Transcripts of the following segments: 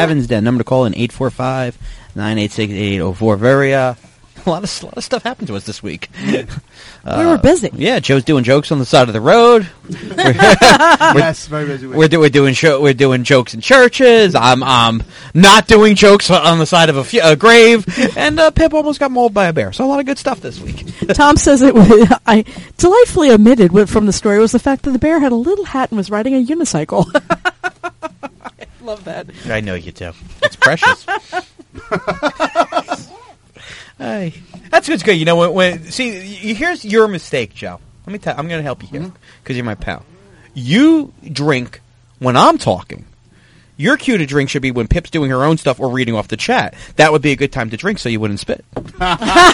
Kevin's Den. Number to call in 845-986-8804. Very, a lot of stuff happened to us this week. We were busy. Yeah, Joe's doing jokes on the side of the road. Yes, very busy. We're doing jokes in churches. I'm not doing jokes on the side of a grave. And Pip almost got mauled by a bear. So a lot of good stuff this week. Tom says it was, I delightfully omitted from the story was the fact that the bear had a little hat and was riding a unicycle. I love that. I know you do. It's precious. Hey, that's what's good. You know, here's your mistake, Joe. Let me tell you, I'm going to help you here because you're my pal. You drink when I'm talking. Your cue to drink should be when Pip's doing her own stuff or reading off the chat. That would be a good time to drink so you wouldn't spit. Now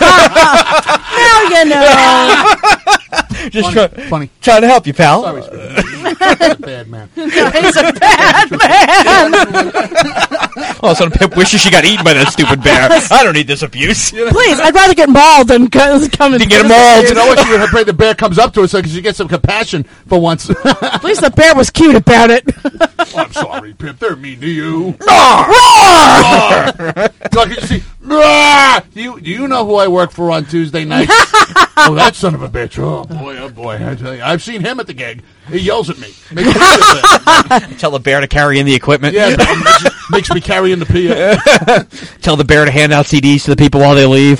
you know. Just funny. Trying to help you, pal. Sorry, bad man. He's a bad man. All of a sudden, Pip wishes she got eaten by that stupid bear. I don't need this abuse. Please, I'd rather get mauled than come and get mauled. You know what? You pray the bear comes up to us so you get some compassion for once. At least the bear was cute about it. I'm sorry, Pip. They're mean to you. Roar! Look, you see, do you know who I work for on Tuesday nights? Oh, that son of a bitch. Oh, boy. I tell you, I've seen him at the gig. He yells at me. Makes me Tell the bear to carry in the equipment. Yeah, makes me carry in the PA. Tell the bear to hand out CDs to the people while they leave.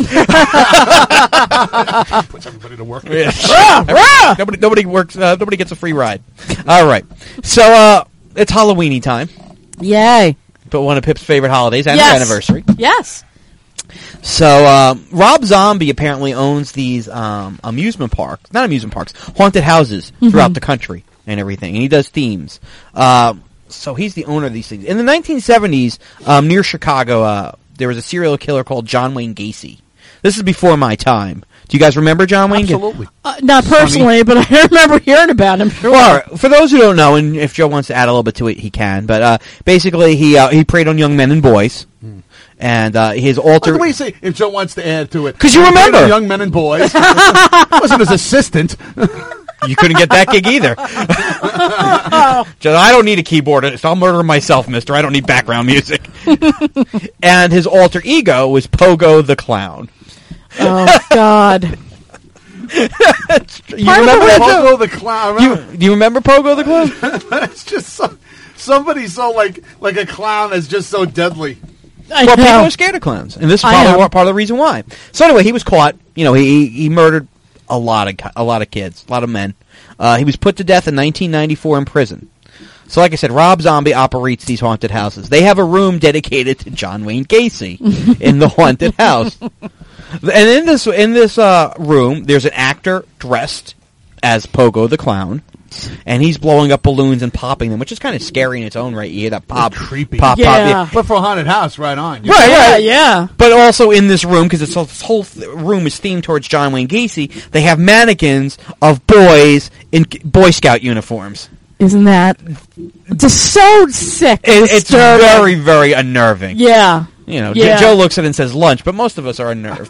Puts everybody to work. Nobody works. Nobody gets a free ride. All right. So it's Halloweeny time. Yay. But one of Pip's favorite holidays and Yes. anniversary. Yes. So Rob Zombie apparently owns these amusement parks, not amusement parks, haunted houses throughout the country and everything. And he does themes. So he's the owner of these things. In the 1970s, near Chicago, there was a serial killer called John Wayne Gacy. This is before my time. Do you guys remember John Wayne? Absolutely. Not personally, but I remember hearing about him. Sure. Well, for those who don't know, and if Joe wants to add a little bit to it, he can. But basically, he preyed on young men and boys. And his alter... The way you say, if Joe wants to add to it. Because you remember. Young men and boys. Wasn't his assistant. You couldn't get that gig either. Joe, I don't need a keyboardist. I'll murder myself, mister. I don't need background music. And his alter ego was Pogo the Clown. Oh, God. You remember Pogo the Clown? Do you remember Pogo the Clown? It's just somebody so like a clown is just so deadly. Well, people are scared of clowns, and this is probably part of the reason why. So anyway, he was caught. You know, he murdered a lot of kids, a lot of men. He was put to death in 1994 in prison. So, like I said, Rob Zombie operates these haunted houses. They have a room dedicated to John Wayne Gacy in the haunted house. And in this room, there's an actor dressed as Pogo the Clown. And he's blowing up balloons and popping them, which is kind of scary in its own right. You hear that pop, creepy. Pop. But for a haunted house, right on. Right. Yeah. But also in this room, because this whole room is themed towards John Wayne Gacy, they have mannequins of boys in Boy Scout uniforms. Isn't that just so sick? It's very, very unnerving. Yeah. You know, Joe looks at it and says lunch, but most of us are unnerved.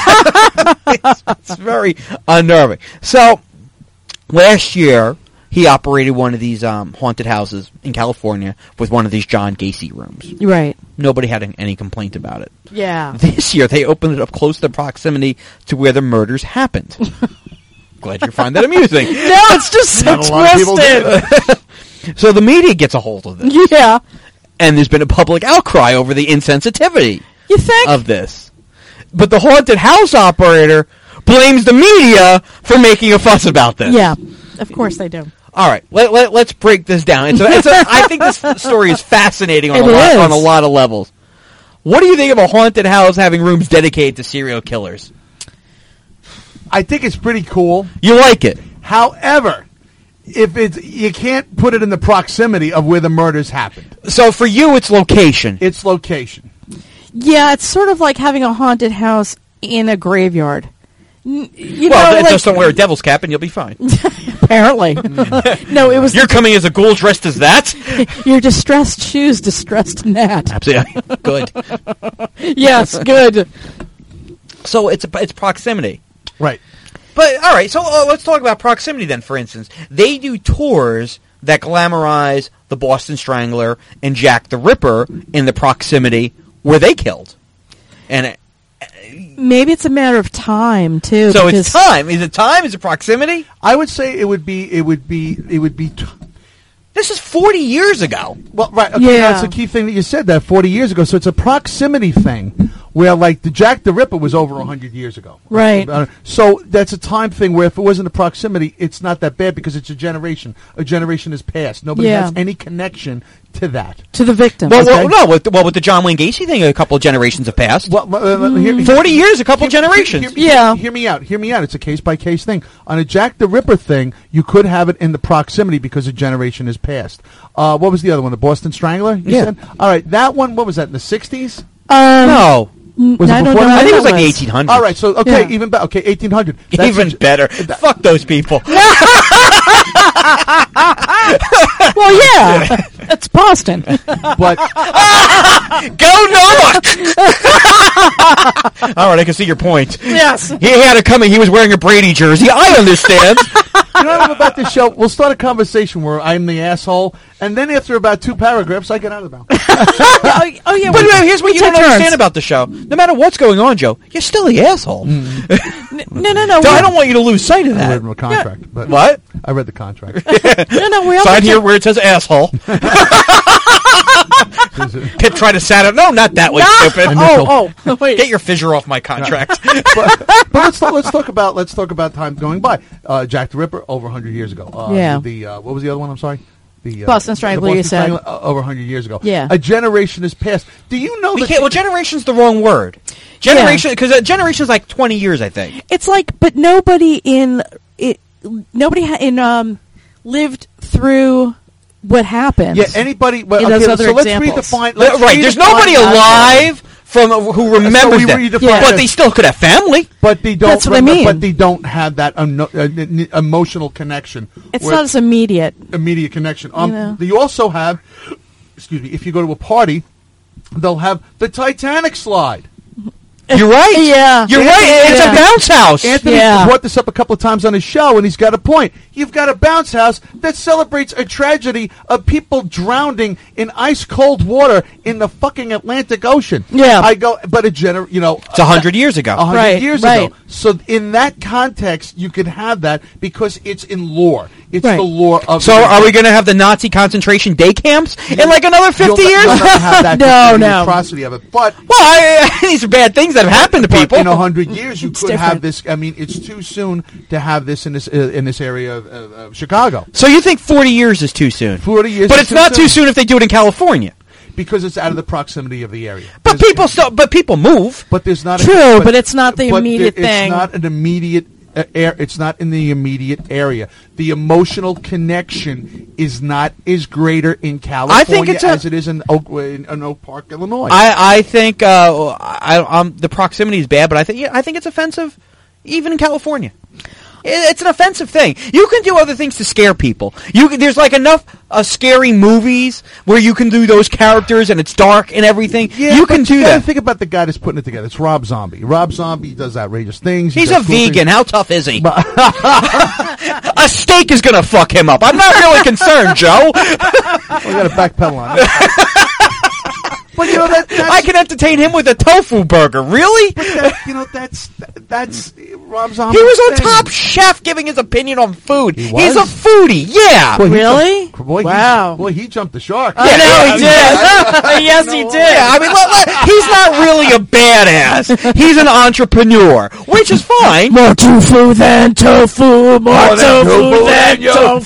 it's very unnerving. So, last year, he operated one of these haunted houses in California with one of these John Gacy rooms. Right. Nobody had any complaint about it. Yeah. This year, they opened it up close to proximity to where the murders happened. Glad you find that amusing. No, it's just so twisted. So the media gets a hold of this. Yeah. And there's been a public outcry over the insensitivity of this. But the haunted house operator blames the media for making a fuss about this. Yeah, of course they do. All right, let's break this down. I think this story is fascinating on a lot of levels. What do you think of a haunted house having rooms dedicated to serial killers? I think it's pretty cool. You like it? However, you can't put it in the proximity of where the murders happened. So for you, it's location. It's location. Yeah, it's sort of like having a haunted house in a graveyard. Just don't wear a devil's cap and you'll be fine. Apparently. No, it was... You're coming as a ghoul dressed as that? Your distressed shoes, distressed gnat. Absolutely. Good. Yes, good. So it's proximity. Right. But, all right, so let's talk about proximity then, for instance. They do tours that glamorize the Boston Strangler and Jack the Ripper in the proximity where they killed. And maybe it's a matter of time too. So it's time. Is it time? Is it proximity? I would say it would be. This is 40 years ago. Well, right. Okay, that's the key thing that you said. That 40 years ago. So it's a proximity thing. Where, like, the Jack the Ripper was over 100 years ago. Right. So that's a time thing where if it wasn't a proximity, it's not that bad because it's a generation. A generation has passed. Nobody has any connection to that. To the victim. Well, with the John Wayne Gacy thing, a couple of generations have passed. 40 years, a couple of generations. Hear me out. It's a case-by-case thing. On a Jack the Ripper thing, you could have it in the proximity because a generation has passed. What was the other one? The Boston Strangler? You said? All right, that one, what was that, in the 60s? No. Was it before that? I think it was like 1800. All right, so even better. Okay, 1800. Even better. Fuck those people. Well, yeah, it's Boston. But go North! All right, I can see your point. Yes, he had it coming. He was wearing a Brady jersey. I understand. You know what about this show? We'll start a conversation where I'm the asshole, and then after about 2 paragraphs, I get out of the mouth. Oh yeah. But here's what you don't understand about the show. No matter what's going on, Joe, you're still the asshole. No. So I don't want you to lose sight of that. I read the contract. But what? I read the contract. No. We sign here where it says asshole. Pip tried to sat up. No, not that way, stupid. Wait. Get your fissure off my contract. But let's talk about time going by. Jack the Ripper over 100 years ago. What was the other one? I'm sorry. The Boston Strangler. You said over 100 years ago. Yeah. A generation has passed. Do you know that? Well, generation's the wrong word. Generation, because a generation's like 20 years, I think. It's like, but nobody lived through what happened. Yeah, anybody. Well, those other so examples. let's redefine. Right, there's nobody alive who remembers that. But they still could have family. But they don't. That's what I mean. But they don't have that emotional connection. It's not as immediate. Immediate connection. You also have. Excuse me. If you go to a party, they'll have the Titanic slide. You're right. Yeah. You're right. It's a bounce house. Anthony brought this up a couple of times on his show, and he's got a point. You've got a bounce house that celebrates a tragedy of people drowning in ice-cold water in the fucking Atlantic Ocean. Yeah. But it's 100 years ago. 100 years ago. So in that context, you could have that because it's in lore. It's the lore of. So are we going to have the Nazi concentration day camps in like another 50 years? You'll not have that No. atrocity of it. But these are bad things that have happened to people. In 100 years, you could different. have this. I mean, it's too soon to have this in this area of Chicago. So you think 40 years is too soon? 40 years, but it's not too soon if they do it in California. Because it's out of the proximity of the area. But people move. But there's not but it's not the immediate thing. It's not an immediate. It's not in the immediate area. The emotional connection is not as greater in California as it is in Oak Park, Illinois. I think the proximity is bad, but I think it's offensive, even in California. It's an offensive thing. You can do other things to scare people. There's like enough scary movies where you can do those characters and it's dark and everything. Yeah, you can do that. Think about the guy that's putting it together. It's Rob Zombie. Rob Zombie does outrageous things. He's a vegan. How tough is he? A steak is going to fuck him up. I'm not really concerned, Joe. We got to backpedal on it. But I can entertain him with a tofu burger. Really? But that's Rob Zombie. He was on Top Chef giving his opinion on food. He's a foodie. Yeah. Boy, really? Wow. He jumped the shark. I know he did. Yes, he did. Yeah, I mean, he's not really a badass. He's an entrepreneur, which is fine. More tofu than tofu. More tofu than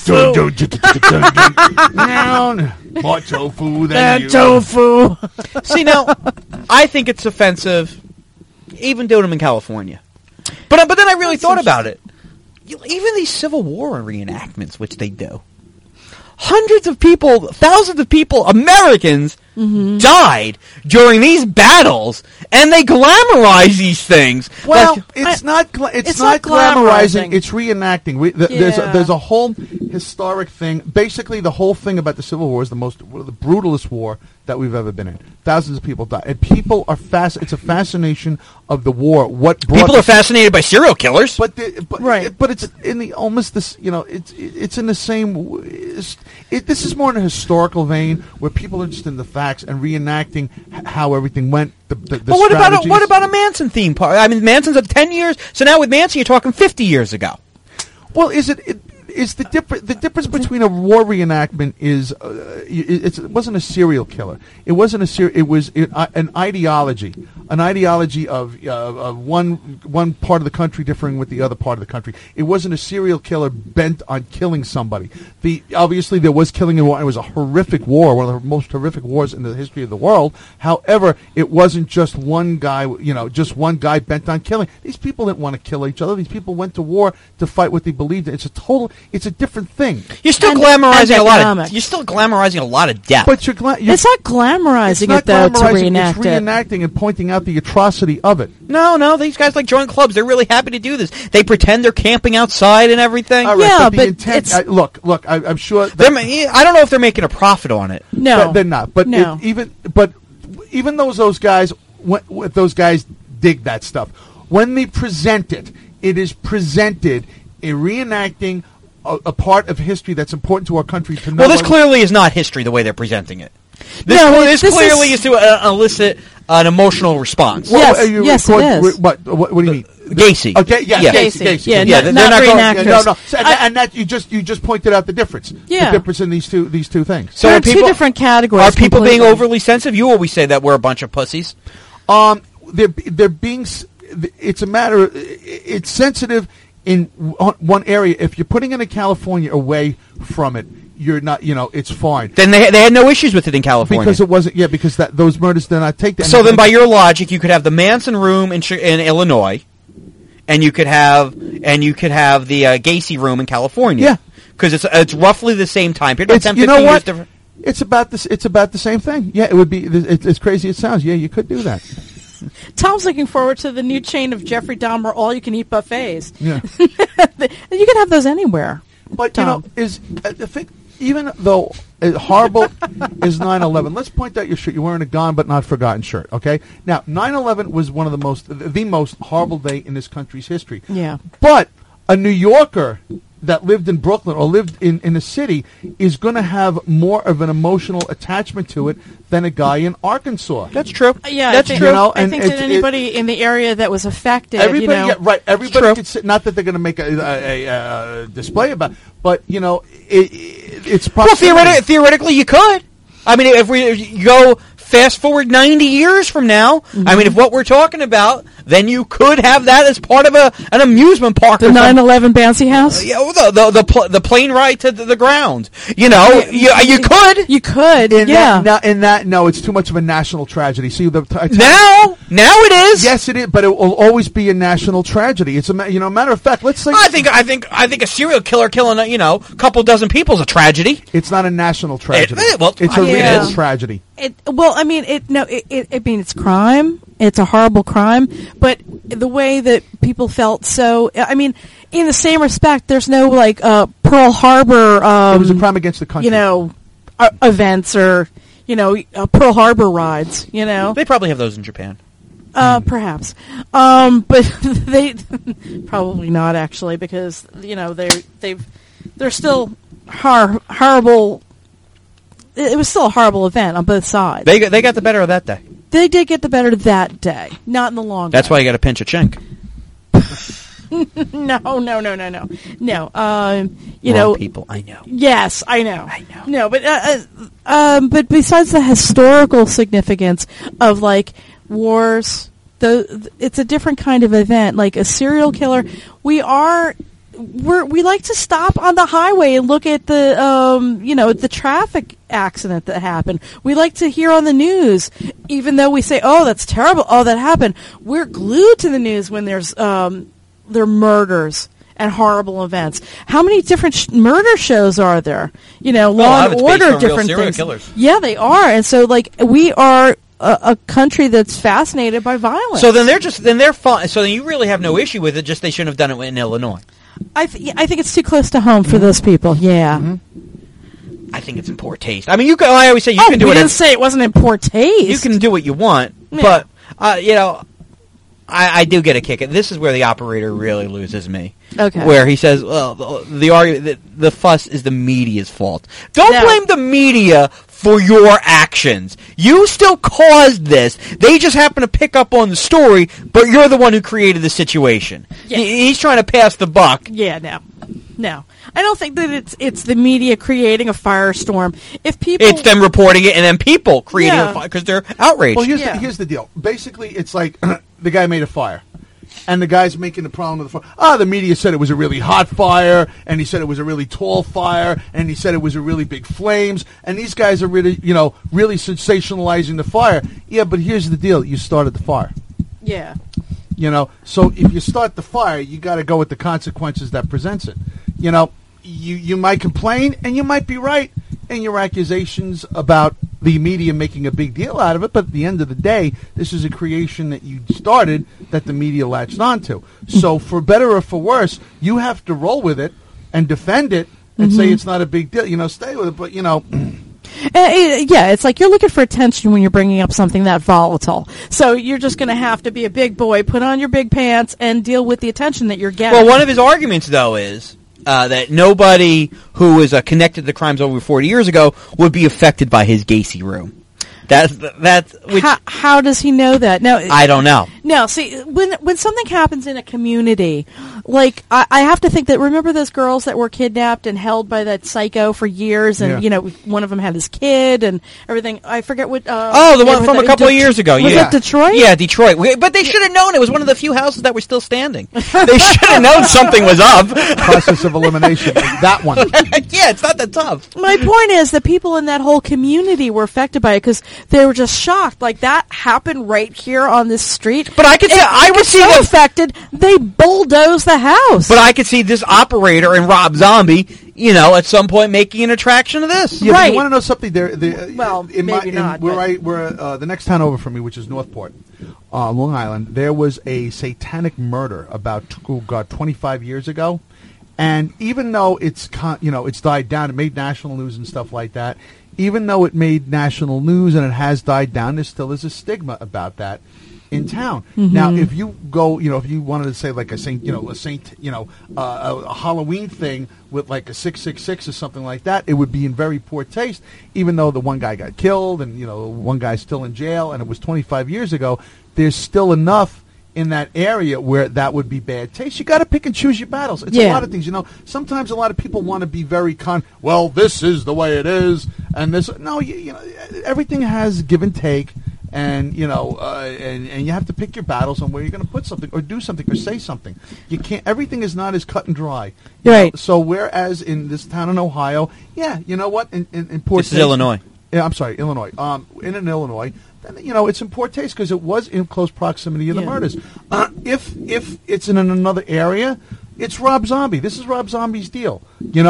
tofu. More tofu than you. Tofu. See, now, I think it's offensive, even doing them in California. But then I really thought about it. Even these Civil War reenactments, which they do. Hundreds of people, thousands of people, Americans, died during these battles, and they glamorize these things. Well, Like, it's not not glamorizing. glamorizing. It's reenacting. There's a whole historic thing. Basically, the whole thing about the Civil War is the brutalest war that we've ever been in. Thousands of people died, and people are It's a fascination of the war. people are fascinated by serial killers. But Right. But it's in the almost this. It's in the same. This is more in a historical vein where people are just in the facts and reenacting how everything went. But what about a Manson theme park? I mean, Manson's of 10 years, so now with Manson, you're talking 50 years ago. Well, is the difference between a war reenactment is it wasn't a serial killer. It wasn't it was an ideology of one part of the country differing with the other part of the country. It wasn't a serial killer bent on killing somebody. Obviously there was killing in war. It was a horrific war, one of the most horrific wars in the history of the world. However, it wasn't just one guy, just one guy bent on killing. These people didn't want to kill each other. These people went to war to fight what they believed in. It's a different thing. You're still glamorizing a lot of. You're still glamorizing a lot of death. But it's not glamorizing it though to reenact it's reenacting and pointing out the atrocity of it. No, these guys like join clubs. They're really happy to do this. They pretend they're camping outside and everything. All right, Yeah, but the but intent. Look. I'm sure. I don't know if they're making a profit on it. No, they're not. But no. even those guys, those guys dig that stuff. When they present it, it is presented in reenacting a part of history that's important to our country to know. Well, this clearly is not history the way they're presenting it. This clearly is to elicit an emotional response. Yes, it is. What do you mean? Gacy. Okay, Gacy. Yeah, they're not not reenactors. No. And that you just pointed out the difference. Yeah. The difference in these two things. So There are people, two different categories. Are people being completely. overly sensitive? You always say that we're a bunch of pussies. They're being. It's a matter. It's sensitive in one area. If you're putting it in California away from it, you're not. It's fine. Then they had no issues with it in California Because it wasn't. Yeah, because those murders did not take that. So then, by your logic, you could have the Manson room in Illinois, and you could have the Gacy room in California. Yeah, because it's roughly the same time period. About 10, you know 15 years what? different. It's about this. It's about the same thing. Yeah, it would be. As crazy as it sounds. Yeah, you could do that. Tom's looking forward to the new chain of Jeffrey Dahmer all-you-can-eat buffets. Yeah, You can have those anywhere. but Tom. I think even though horrible is 9/11, let's point out your shirt. You're wearing a gone but not forgotten shirt. Okay, now 9/11 was one of the most horrible day in this country's history. Yeah. But a New Yorker that lived in Brooklyn or lived in the city is going to have more of an emotional attachment to it than a guy in Arkansas. That's true. Yeah, That's I think, true. I think that anybody in the area that was affected, Everybody, yeah, right? Everybody True. could sit. Not that they're going to make a display about, but it's proximity. Well, theoretically, you could. I mean, if you go fast forward 90 years from now, I mean, if what we're talking about, then you could have that as part of an amusement park. the 9/11 bouncy house. Yeah, the plane ride to the ground. You could. You could. No, it's too much of a national tragedy. See, Now it is. Yes, it is, but it will always be a national tragedy. It's matter of fact. Let's say I think a serial killer killing a couple dozen people is a tragedy. it's not a national tragedy. It's a Yeah. real tragedy. It's crime. It's a horrible crime. But the way that people felt in the same respect, there's no Pearl Harbor. It was a crime against the country. Events or Pearl Harbor rides. They probably have those in Japan. Perhaps, but they probably not actually because they're still horrible. It was still a horrible event on both sides. They got the better of that day. They did get the better that day, not in the long That's run. why you got to pinch a chink. No. Wrong people, I know. Yes, I know. No, but besides the historical significance of wars, it's a different kind of event. Like a serial killer, we like to stop on the highway and look at the traffic accident that happened. We like to hear on the news, even though we say, "Oh, that's terrible. Oh, that happened." We're glued to the news when there's there are murders and horrible events. How many different murder shows are there? Law and Order, different things. Killers. Yeah, they are. And so, we are a country that's fascinated by violence. So then they're fine. So then you really have no issue with it. Just they shouldn't have done it in Illinois. I think it's too close to home for those people. Yeah. Mm-hmm. I think it's in poor taste. I mean, I always say you can do it. I didn't say it wasn't in poor taste. You can do what you want, but I do get a kick. This is where the operator really loses me. Okay. Where he says, well, the argument, the fuss is the media's fault. Don't blame the media for your actions. You still caused this. They just happen to pick up on the story, but you're the one who created the situation. Yeah. He's trying to pass the buck. Yeah, no. I don't think that it's the media creating a firestorm. It's them reporting it and then people creating a fire because they're outraged. Well, here's the deal. Basically, it's like the guy made a fire. And the guy's making the problem with the fire. The media said it was a really hot fire, and he said it was a really tall fire, and he said it was a really big flames, and these guys are really, really sensationalizing the fire. Yeah, but here's the deal. You started the fire. Yeah. So if you start the fire, you got to go with the consequences that presents it. You might complain, and you might be right in your accusations about the media making a big deal out of it, but at the end of the day, this is a creation that you started that the media latched onto. So for better or for worse, you have to roll with it and defend it and say it's not a big deal. Stay with it, but, it's like you're looking for attention when you're bringing up something that volatile. So you're just going to have to be a big boy, put on your big pants, and deal with the attention that you're getting. Well, one of his arguments, though, is that nobody who is connected to crimes over 40 years ago would be affected by his Gacy room. How does he know that? No, I don't know. No, see, when something happens in a community, like I have to think that, remember those girls that were kidnapped and held by that psycho for years, and one of them had his kid and everything. I forget what. The one from a couple of years ago. Was it Detroit? Yeah, Detroit. But they should have known. It was one of the few houses that were still standing. They should have known something was up. Process of elimination. That one. Yeah, it's not that tough. My point is that people in that whole community were affected by it because they were just shocked. Like, that happened right here on this street. But I could see, I would see them affected. They bulldozed the house. But I could see this operator and Rob Zombie, at some point making an attraction to this. Yeah, right. You want to know something? Maybe not. We're the next town over from me, which is Northport, Long Island. There was a satanic murder about 25 years ago. And even though it's died down, it made national news and stuff like that. Even though it made national news and it has died down, there still is a stigma about that in town. Mm-hmm. Now, if you go, if you wanted to say like a Halloween thing with like a 666 or something like that, it would be in very poor taste. Even though the one guy got killed and one guy's still in jail, and it was 25 years ago, there's still enough in that area where that would be bad taste. You got to pick and choose your battles. It's a lot of things. Sometimes a lot of people want to be very well, this is the way it is, and this. No, everything has give and take, and and you have to pick your battles on where you're going to put something or do something or say something. You can't. Everything is not as cut and dry. Right. So whereas in this town in Ohio, you know what? In poor taste, this is Illinois. Yeah, I'm sorry, Illinois. In Illinois. It's in poor taste because it was in close proximity of the murders. If it's in another area, it's Rob Zombie. This is Rob Zombie's deal.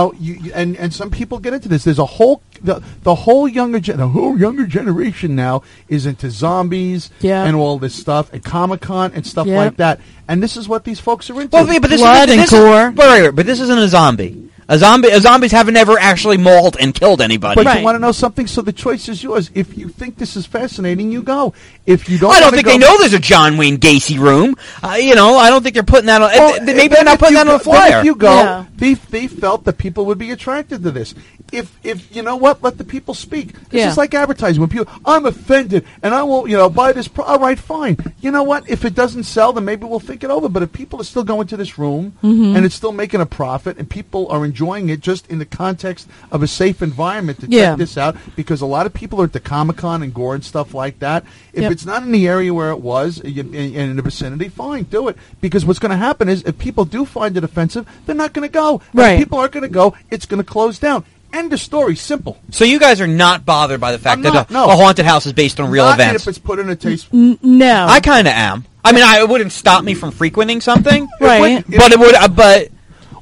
And some people get into this. There's a whole the whole younger generation now is into zombies and all this stuff and Comic-Con and stuff like that. And this is what these folks are into. Well, but this is gore. But this isn't a zombie. Zombies haven't ever actually mauled and killed anybody. But you want to know something? So the choice is yours. If you think this is fascinating, you go. If you don't, I don't think they know there's a John Wayne Gacy room. I don't think they're putting that on. Well, maybe they're not putting that on the flyer. If you go, they felt that people would be attracted to this. If you know what, let the people speak. It's just like advertising. When people, I'm offended and I won't, buy this. All right, fine. You know what? If it doesn't sell, then maybe we'll think it over. But if people are still going to this room and it's still making a profit and people are enjoying it just in the context of a safe environment to check this out, because a lot of people are at the Comic-Con and gore and stuff like that. If it's not in the area where it was in the vicinity, fine, do it. Because what's going to happen is if people do find it offensive, they're not going to go. Right. If people aren't going to go, it's going to close down. End of story. Simple. So you guys are not bothered by the fact that a haunted house is based on real events? If it's put in a taste. No. I kind of am. I mean, it wouldn't stop me from frequenting something. Right. But it would. But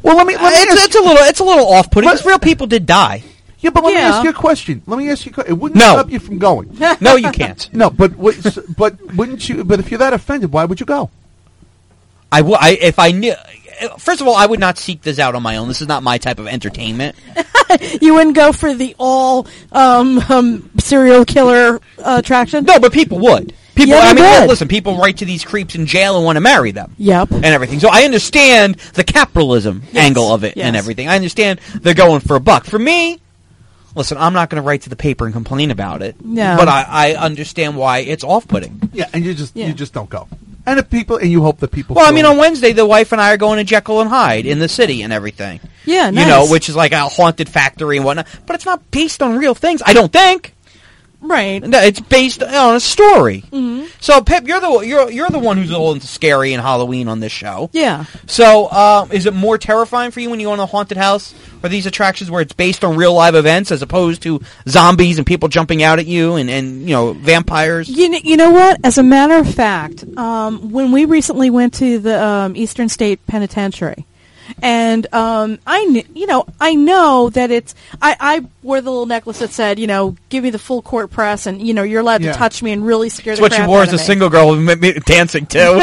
Well, let me it's a little off-putting because real people did die. Yeah, but let me ask you a question. It wouldn't stop you from going. No, you can't. No, but wouldn't you? But if you're that offended, why would you go? If I knew. First of all, I would not seek this out on my own. This is not my type of entertainment. You wouldn't go for the all serial killer attraction? No, but people would. People, yeah, listen, people write to these creeps in jail and want to marry them. Yep. And everything. So I understand the capitalism angle of it and everything. I understand they're going for a buck. For me, listen, I'm not going to write to the paper and complain about it. No. But I understand why it's off-putting. Yeah, and you just don't go. And you hope that people. Well, on Wednesday, the wife and I are going to Jekyll and Hyde in the city and everything. Yeah, nice. You know, which is like a haunted factory and whatnot. But it's not based on real things, I don't think. Right. No, it's based on a story. Mm-hmm. So, Pip, you're the one who's all into scary and Halloween on this show. Yeah. So, is it more terrifying for you when you go in a haunted house or these attractions where it's based on real live events as opposed to zombies and people jumping out at you and vampires? You know what? As a matter of fact, when we recently went to the Eastern State Penitentiary, and I know that it's. I wore the little necklace that said, give me the full court press, and you're allowed to touch me and really scare the crap out of me. That's what you wore as a single girl dancing too.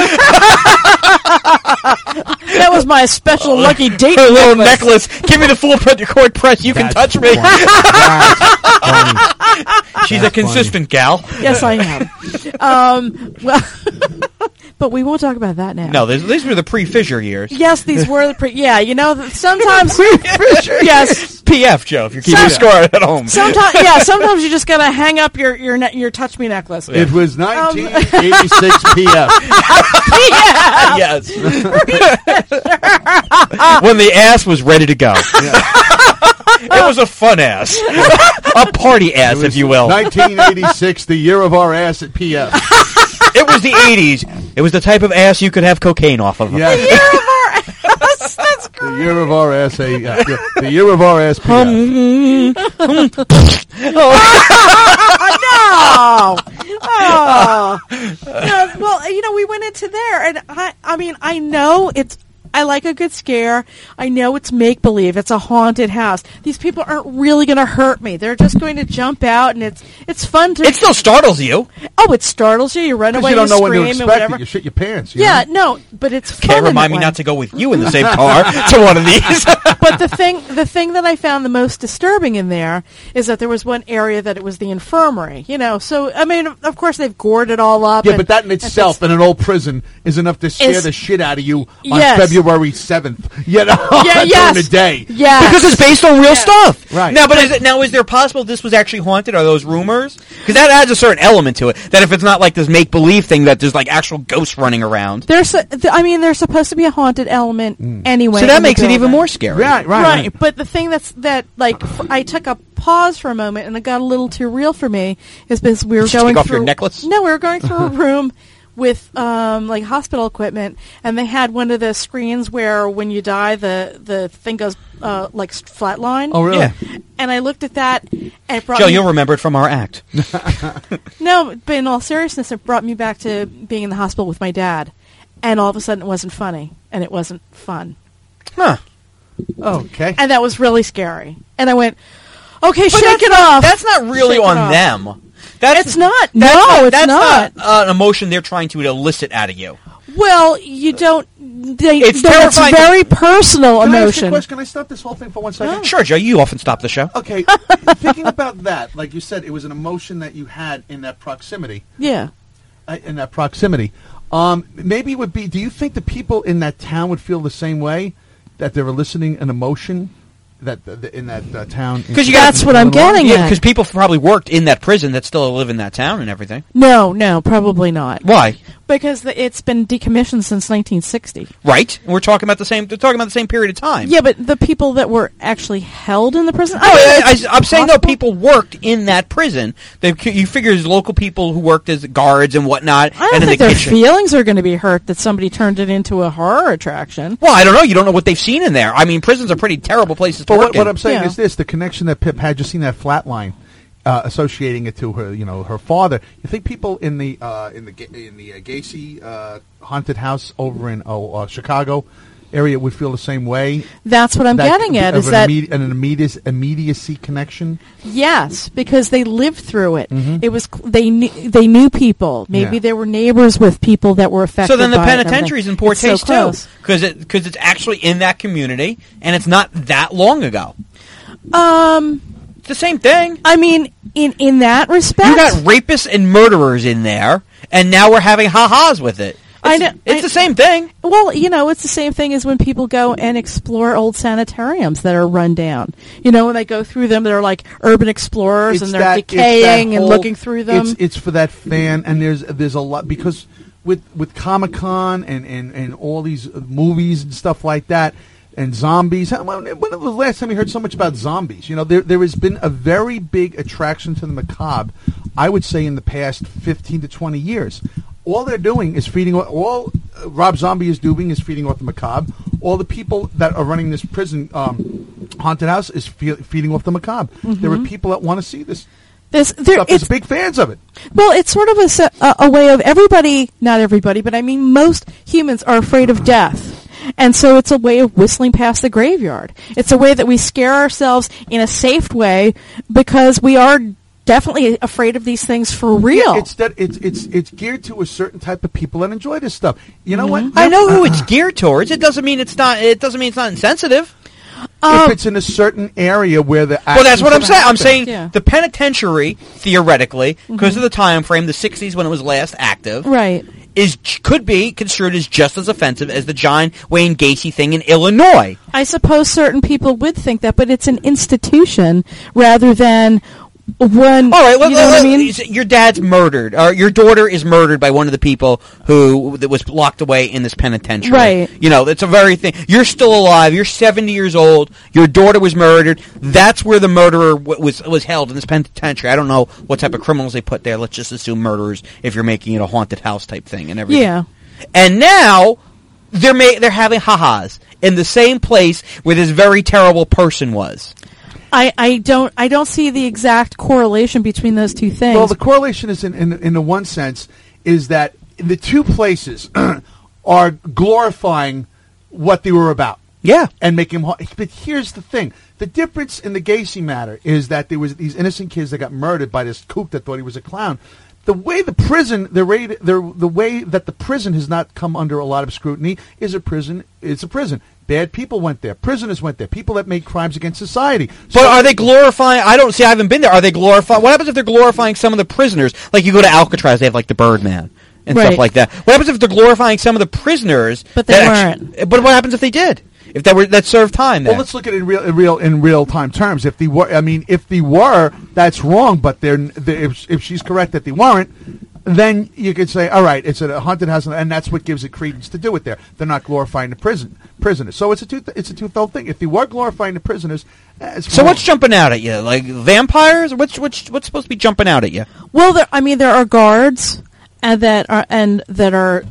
That was my special lucky date. Her little necklace. Give me the full court press. You can touch me. She's a consistent gal. Yes, I am. Well. But we won't talk about that now. No, these were the pre-Fisher years. Yes, these were the sometimes... Pre-Fisher? Yes. PF, Joe, if you're keeping score at home. Sometimes you just gotta hang up your touch me necklace. It was 1986 PF. PF! Yes. When the ass was ready to go. Yeah. It was a fun ass. A party ass, if you will. 1986, the year of our ass at PF. It was the 80s. It was the type of ass you could have cocaine off of. Yes. The year of our ass. That's great. The year of our ass. The year of our ass. No. Oh. No. Well, we went into there, and I know it's. I like a good scare. I know it's make-believe. It's a haunted house. These people aren't really going to hurt me. They're just going to jump out, and it's fun to... It still startles you. Oh, it startles you. You run away, you scream, and whatever. You shit your pants. Yeah, no, but it's fun. Can't remind me not to go with you in the same car to one of these. But the thing that I found the most disturbing in there is that there was one area that it was the infirmary. So, of course, they've gored it all up. Yeah, but that in itself, in an old prison, is enough to scare the shit out of you on February 7th, during the day. Yeah, because it's based on real stuff. Right. Now, but is there possible this was actually haunted? Are those rumors? Because that adds a certain element to it. That if it's not like this make-believe thing, that there's like actual ghosts running around. There's supposed to be a haunted element anyway. So that makes it even more scary. Right. But the thing I took a pause for a moment and it got a little too real for me is because we were going off your necklace. No, we were going through a room with hospital equipment, and they had one of the screens where when you die the thing goes flatline. Oh, really? Yeah. And I looked at that, and it brought Joe, you'll remember it from our act. No, but in all seriousness, it brought me back to being in the hospital with my dad, and all of a sudden it wasn't funny, and it wasn't fun. Huh. Okay. And that was really scary. And I went, okay, shake it off. That's not really on them. It's not. That's not an emotion they're trying to elicit out of you. Well, you don't. It's terrifying. It's very personal emotion. Can I stop this whole thing for 1 second? No. Sure, Joe. You often stop the show. Okay. Thinking about that, like you said, it was an emotion that you had in that proximity. Yeah. In that proximity. Maybe it would be. Do you think the people in that town would feel the same way, that they're eliciting an emotion? In that town, because that's what I'm getting at. Because people probably worked in that prison that still live in that town and everything. No, probably not. Why? Because it's been decommissioned since 1960. Right, and we're talking about the same. They're talking about the same period of time. Yeah, but the people that were actually held in the prison. I'm saying though, people worked in that prison. You figure there's local people who worked as guards and whatnot. I don't think their feelings are going to be hurt that somebody turned it into a horror attraction. Well, I don't know. You don't know what they've seen in there. I mean, prisons are pretty terrible places to work in. What I'm saying is this: the connection that Pip had. Just seen that flat line. Associating it to her, her father. You think people in the Gacy haunted house over in Chicago, area would feel the same way. That's what I'm getting at. Is that an immediacy connection? Yes, because they lived through it. Mm-hmm. It was they knew people. Maybe they were neighbors with people that were affected. So then the by penitentiary is in poor taste too, because it's actually in that community and it's not that long ago. It's the same thing. I mean, in that respect, you got rapists and murderers in there, and now we're having ha-has with it. It's the same thing. Well, it's the same thing as when people go and explore old sanitariums that are run down. When they go through them, they're like urban explorers, and they're decaying and looking through them. It's for that fan, and there's a lot, because with Comic-Con and all these movies and stuff like that, and zombies. When was the last time you heard so much about zombies? There has been a very big attraction to the macabre, I would say, in the past 15 to 20 years. All they're doing is feeding. All Rob Zombie is doing is feeding off the macabre. All the people that are running this prison haunted house is feeding off the macabre. Mm-hmm. There are people that want to see this. Stuff. There's big fans of it. Well, it's sort of a way of everybody, not everybody, but I mean most humans are afraid of death. And so it's a way of whistling past the graveyard. It's a way that we scare ourselves in a safe way because we are definitely afraid of these things for real. Yeah, it's geared to a certain type of people that enjoy this stuff. You know what? I know who it's geared towards. It doesn't mean it's not. It doesn't mean it's not insensitive. If it's in a certain area where the that's what I'm saying. I'm saying the penitentiary, theoretically, because of the time frame, the 60s when it was last active, right, could be construed as just as offensive as the John Wayne Gacy thing in Illinois. I suppose certain people would think that, but it's an institution rather than one. All right, you know what I mean? Your dad's murdered, or your daughter is murdered by one of the people that was locked away in this penitentiary. Right. It's a very thing. You're still alive. You're 70 years old. Your daughter was murdered. That's where the murderer was held, in this penitentiary. I don't know what type of criminals they put there. Let's just assume murderers if you're making it a haunted house type thing and everything. Yeah. And now they're having ha-has in the same place where this very terrible person was. I don't see the exact correlation between those two things. Well, the correlation is in the one sense is that the two places are glorifying what they were about. Yeah. And making them. But here's the thing. The difference in the Gacy matter is that there was these innocent kids that got murdered by this kook that thought he was a clown. The way the way that the prison has not come under a lot of scrutiny is a prison. It's a prison. Bad people went there. Prisoners went there. People that made crimes against society. But are they glorifying? I haven't been there. Are they glorifying? What happens if they're glorifying some of the prisoners? Like you go to Alcatraz, they have like the Birdman and stuff like that. What happens if they're glorifying some of the prisoners? But they weren't. But what happens if they did? If that served time? Well, let's look at it in real time terms. If they were, that's wrong. But if she's correct that they weren't, then you could say, all right, it's a haunted house, and that's what gives it credence to do it there. They're not glorifying the prisoners. So it's a twofold thing. If they were glorifying the prisoners, so what's jumping out at you? Like vampires? What's supposed to be jumping out at you? Well, there are guards that are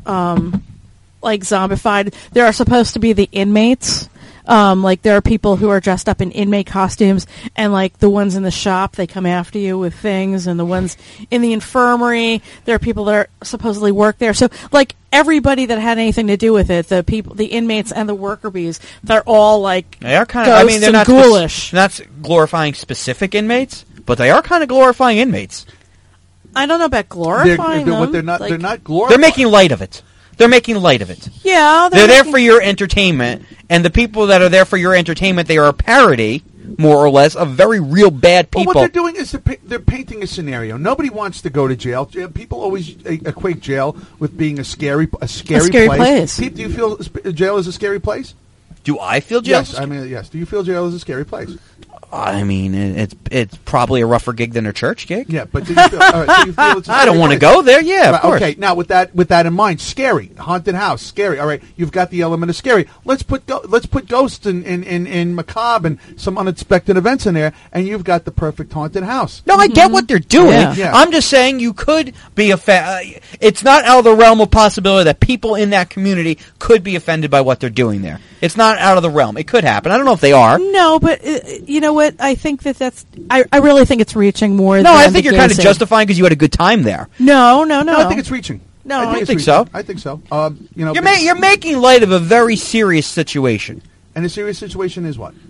like zombified. There are supposed to be the inmates. Like there are people who are dressed up in inmate costumes, and like the ones in the shop, they come after you with things, and the ones in the infirmary, there are people that are supposedly work there. So like everybody that had anything to do with it, the people, the inmates and the worker bees, they're all like they are kind of. I mean, they're not ghoulish. Not glorifying specific inmates, but they are kind of glorifying inmates. I don't know about glorifying them. They're not glorifying. They're making light of it. They're making light of it. Yeah. They're there for your entertainment, and the people that are there for your entertainment, they are a parody, more or less, of very real bad people. Well, what they're doing is they're painting a scenario. Nobody wants to go to jail. People always equate jail with being a scary place. Pete, do you feel jail is a scary place? Do I feel jail? Yes, yes. Do you feel jail is a scary place? I mean, it's probably a rougher gig than a church gig. Yeah, but do you feel, all right, so you feel it's a I don't want to go there. Yeah, of course. Okay, now with that in mind, scary, haunted house, scary. All right, you've got the element of scary. Let's put ghosts in macabre and some unexpected events in there, and you've got the perfect haunted house. No, I get what they're doing. Yeah. I'm just saying you could be it's not out of the realm of possibility that people in that community could be offended by what they're doing there. It's not out of the realm. It could happen. I don't know if they are. No, but you know what? I think that's. I really think it's reaching more. No, I think you're kind of justifying because you had a good time there. No. I think it's reaching. No, I don't think so. I think so. You're making light of a very serious situation. And a serious situation is what?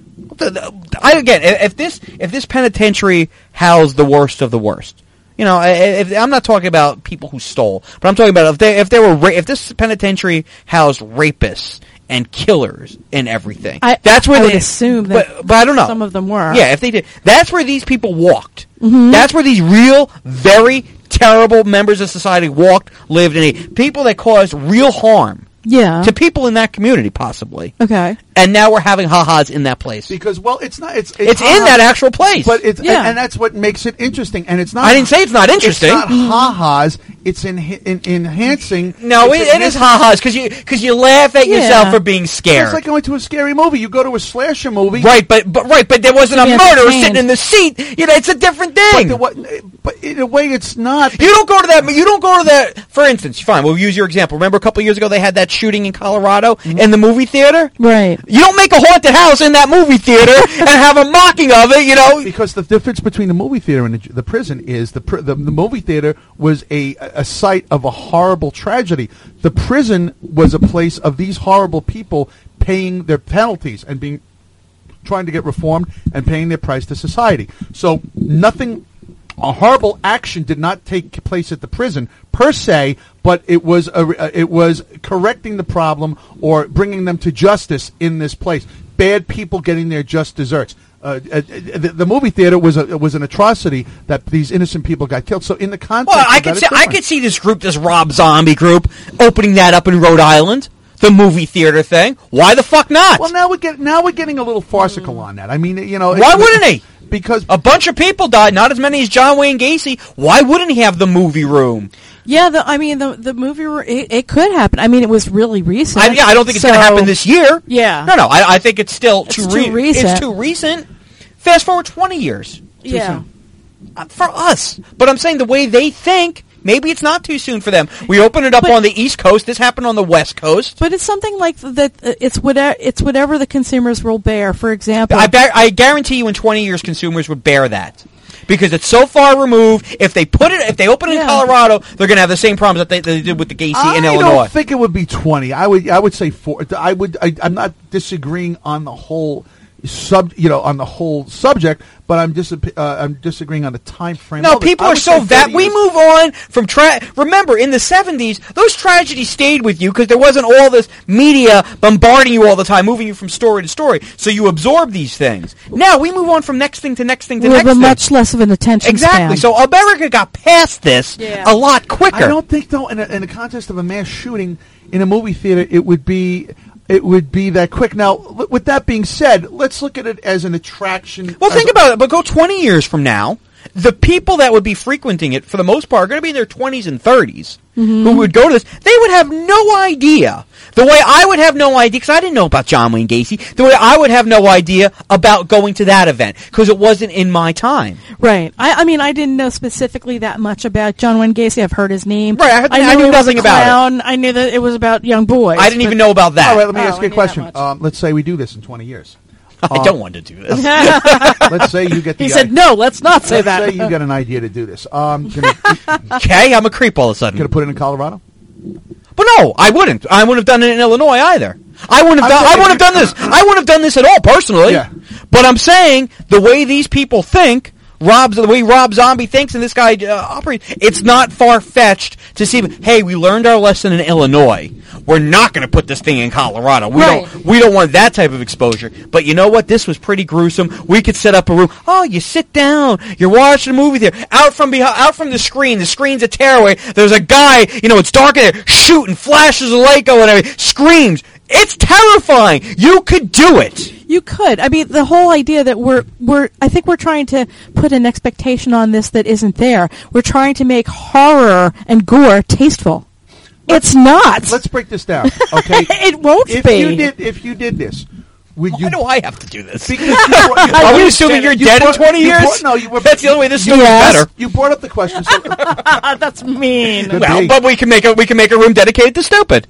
If this penitentiary housed the worst of the worst, I'm not talking about people who stole, but I'm talking about if this penitentiary housed rapists and killers and everything. That's where I they would assume that, but I don't know. Some of them were. Yeah, if they did, that's where these people walked. Mm-hmm. That's where these real, very terrible members of society walked, lived, and people that caused real harm. Yeah. To people in that community, possibly. Okay. And now we're having ha-has in that place. Because, it's not. It's in that actual place. But and that's what makes it interesting. And it's not. I didn't say it's not interesting. It's not ha-has. It's enhancing. No, it is ha-has because you laugh at yourself for being scared. It's like going to a scary movie. You go to a slasher movie. Right, but there wasn't a murderer sitting in the seat. It's a different thing. But in a way, it's not. You don't go to that. For instance, fine. We'll use your example. Remember a couple of years ago they had that shooting in Colorado in the movie theater? Right. You don't make a haunted house in that movie theater and have a mocking of it, Because the difference between the movie theater and the prison is the movie theater was a site of a horrible tragedy. The prison was a place of these horrible people paying their penalties and trying to get reformed and paying their price to society. So a horrible action did not take place at the prison per se, but it was correcting the problem or bringing them to justice in this place. Bad people getting their just desserts. The movie theater was an atrocity that these innocent people got killed. So in the context, I could see this Rob Zombie group, opening that up in Rhode Island. The movie theater thing. Why the fuck not? Well, now we're getting a little farcical on that. I mean, why wouldn't he? Because a bunch of people died, not as many as John Wayne Gacy. Why wouldn't he have the movie room? Yeah, the movie room, it could happen. I mean, it was really recent. I don't think it's going to happen this year. Yeah. No, I think it's still too recent. It's too recent. Fast forward 20 years. Too soon. For us. But I'm saying the way they think, maybe it's not too soon for them. We opened it up on the East Coast. This happened on the West Coast. But it's something like that. It's whatever the consumers will bear. For example, I guarantee you, in 20 years, consumers would bear that because it's so far removed. If they open it in Colorado, they're going to have the same problems that they did with the Gacy in Illinois. I don't think it would be 20. I would say 4. I'm not disagreeing on the whole on the whole subject, but I'm disagreeing on the time frame. No, people are so we move on from remember, in the 70s, those tragedies stayed with you because there wasn't all this media bombarding you all the time, moving you from story to story, so you absorb these things. Now we move on from next thing to next thing to next thing. We have much less of an attention span. So America got past this a lot quicker. I don't think, though, in the context of a mass shooting in a movie theater, it would be that quick. Now, with that being said, let's look at it as an attraction. Well, think about it. But go 20 years from now, the people that would be frequenting it, for the most part, are going to be in their 20s and 30s who would go to this. They would have no idea. The way I would have no idea, because I didn't know about John Wayne Gacy, the way I would have no idea about going to that event, because it wasn't in my time. Right. I mean, I didn't know specifically that much about John Wayne Gacy. I've heard his name. Right. I knew nothing about it. I knew that it was about young boys. I didn't even know about that. All right, let me ask you a question. Let's say we do this in 20 years. I don't want to do this. Let's say you get the He said, no, let's not say that. Let's say you get an idea to do this. Okay, I'm a creep all of a sudden. Going to put it in Colorado? But no, I wouldn't. I wouldn't have done it in Illinois either. I wouldn't have done this. I wouldn't have done this at all personally. Yeah. But I'm saying the way these people think, the way Rob Zombie thinks and this guy operates, it's not far-fetched to see, hey, we learned our lesson in Illinois. We're not going to put this thing in Colorado. We don't want that type of exposure. But you know what? This was pretty gruesome. We could set up a room. Oh, you sit down. You're watching a movie there. Out from the screen. The screen's a tearaway. There's a guy, it's dark in there, shooting, flashes of light going, everything, screams. It's terrifying. You could do it. You could. I mean, the whole idea that I think we're trying to put an expectation on this that isn't there. We're trying to make horror and gore tasteful. It's not. Let's break this down, okay? It won't be. If you did this, would you? Why do I have to do this? Because are we assuming you're dead in 20 years? That's the only way this story is better. You brought up the question. So, that's mean. Well, but we can make a room dedicated to stupid.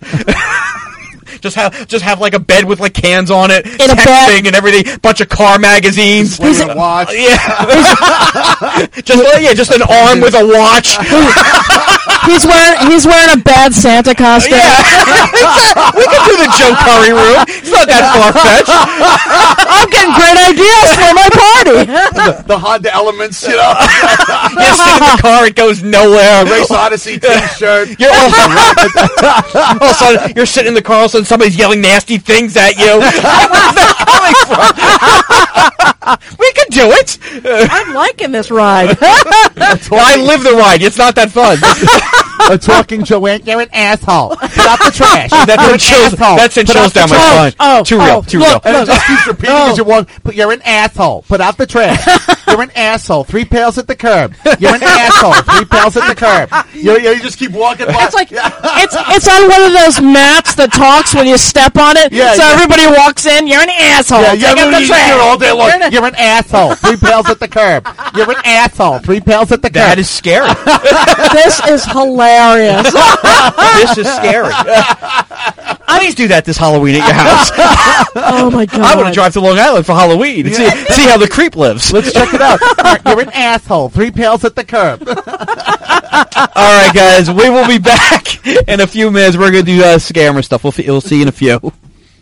Just have like a bed with like cans on it, texting and everything, bunch of car magazines. Watch. Yeah. just an arm with a watch. He's wearing a bad Santa costume. Yeah. We can do the Joe Curry room. It's not that far-fetched. I'm getting great ideas for my party. The Honda Elements, you know. You sit in the car, it goes nowhere. Race Odyssey T-shirt. All of a sudden, you're sitting in the car, all of a sudden somebody's yelling nasty things at you. Where's that coming from? We can do it. I'm liking this ride. I live the ride. It's not that fun. A talking Joanne, you're an asshole. Put out the trash. That sent chills down my spine. Too real. And it just keeps repeating as you walk. But you're an asshole. Put out the trash. You're an asshole. 3 pails at the curb. You're an asshole. 3 pails at the curb. You just keep walking by. It's like it's on one of those mats that talks when you step on it. Yeah, so everybody walks in. You're an asshole. Yeah, Take up the trash. all day long. You're an asshole. 3 pails at the curb. You're an asshole. 3 pails at the curb. That is scary. This is hilarious. This is scary. Please do that this Halloween at your house. Oh my god! I want to drive to Long Island for Halloween and see how the creep lives. Let's check it out. You're an asshole. 3 pails at the curb. All right, guys. We will be back in a few minutes. We're going to do scammer stuff. We'll see you in a few.